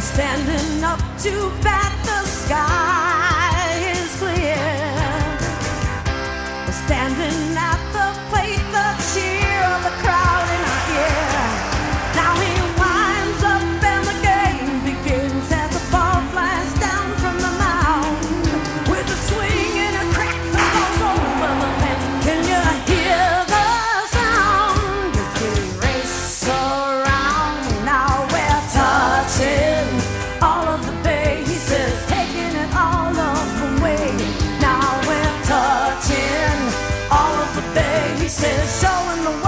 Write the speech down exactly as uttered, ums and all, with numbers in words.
standing up to bat, the sky is clear. We're standing at the plate, the cheer of the crowd in our ear. Now he winds up and the game begins as the ball flies down from the mound. With a swing and a crack that goes over the fence, can you hear the sound? As we race around, now we're touching all of the bases, taking it all of the way. Now we're touching all of the bases, showing the way.